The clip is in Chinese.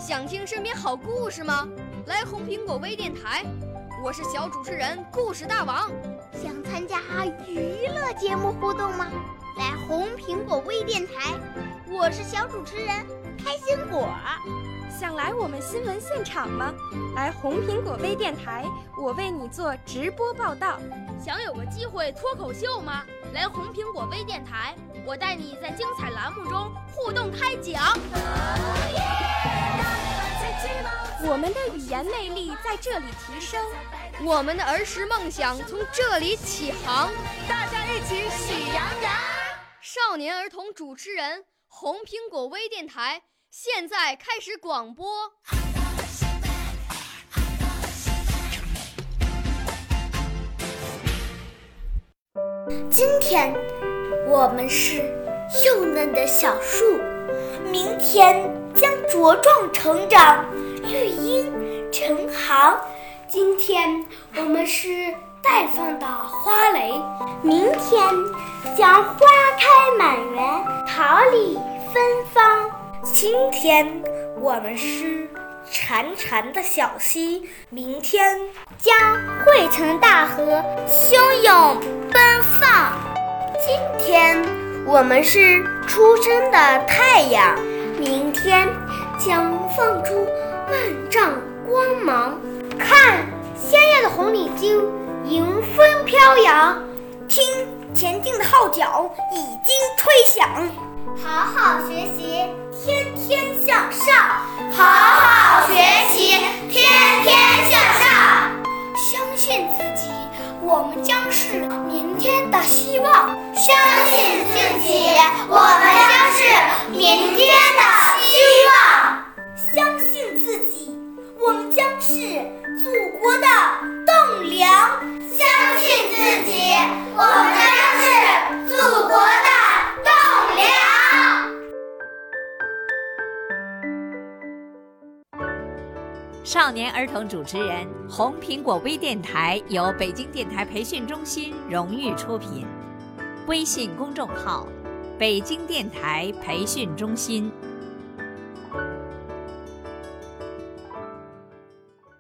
想听身边好故事吗？来红苹果微电台，我是小主持人故事大王。 想参加娱乐节目互动吗？来红苹果微电台，我是小主持人开心果。 想来我们新闻现场吗？来红苹果微电台，我为你做直播报道。 想有个机会脱口秀吗？来红苹果微电台，我带你在精彩栏目中互动开讲。 我们的语言魅力在这里提升， 我们的儿时梦想从这里起航。 大家一起喜羊羊。 少年儿童主持人，红苹果微电台现在开始广播。 今天我们是幼嫩的小树，明天将茁壮成长，绿荫成行。今天我们是绽放的花蕾，明天将花开满园，桃李芬芳。今天我们是潺潺的小溪，明天将汇成大河，汹涌奔放。今天我们是初升的太阳，明天将放出万丈光芒。看鲜艳的红领巾迎风飘扬，听前进的号角已经吹响。好好学习，天天向上。好好学习，天天向上。相信自己，我们将是明天的希望。相信自己，我们将是明天的希望。相信自己，我们将是祖国的栋梁。相信自己，我们将是祖国的栋梁。 少年儿童主持人，红苹果微电台由北京电台培训中心荣誉出品，微信公众号：北京电台培训中心。